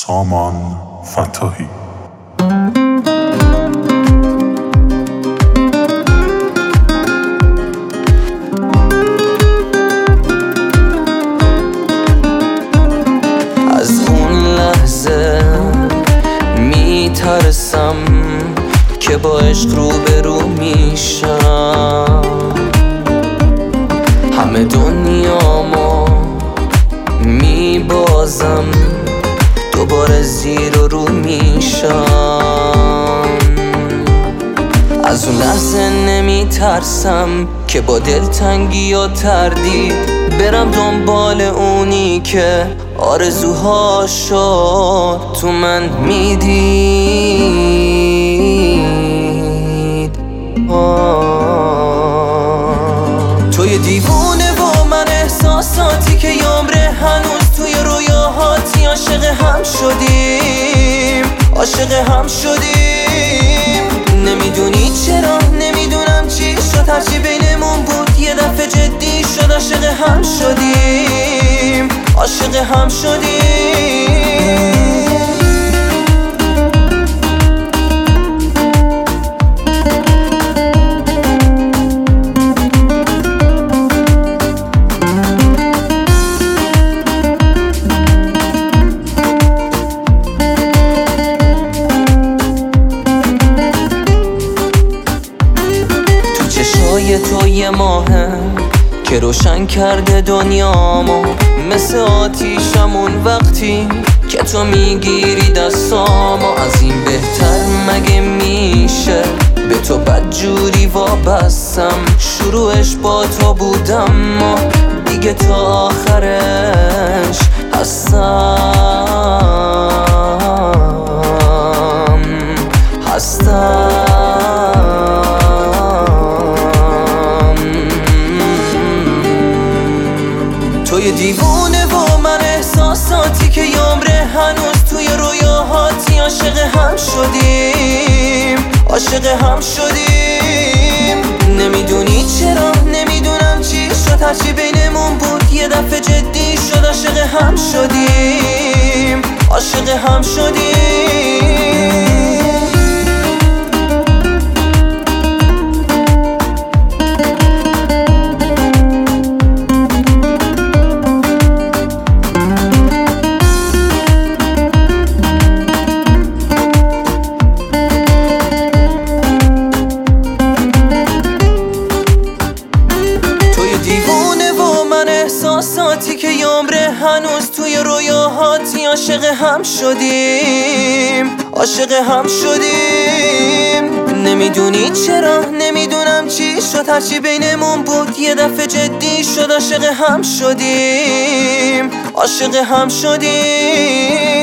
سامان فتاحی. از اون لحظه میترسم که با عشق روبرو میشم، همه دنیامو میبازم، دوباره زیر و رو میشم. از اون لحظه نمیترسم که با دلتنگی یا تردید برم دنبال اونی که آرزوهاشو تو من میدید. توی دیوونه و من احساساتی که یامره هنوز توی رویاهاتی عاشق هم شدیم، عاشق هم شدیم. نمیدونی چرا، نمیدونم چی شد، هرچی بینمون بود یه دفعه جدی شد. عاشق هم شدیم، عاشق هم شدیم. چشای تو یه ماهه که روشن کرده دنیامو، مثل آتیشمون وقتی که تو میگیری دستامو. از این بهتر مگه میشه، به تو بدجوری وابستم. شروعش با تو بودم و دیگه تا آخرش هستم. توی دیوونه و من احساساتی که یامره هنوز توی رویاهاتی عاشق هم شدیم، عاشق هم شدیم. نمیدونی چرا، نمیدونم چی شد، هرچی بینمون بود یه دفعه جدی شد. عاشق هم شدیم، عاشق هم شدیم. احساساتی که یامره هنوز توی رویاهاتی عاشق هم شدیم، عاشق هم شدیم. نمیدونی چرا، نمیدونم چی شد، هرچی بینمون بود یه دفعه جدی شد. عاشق هم شدیم، عاشق هم شدیم.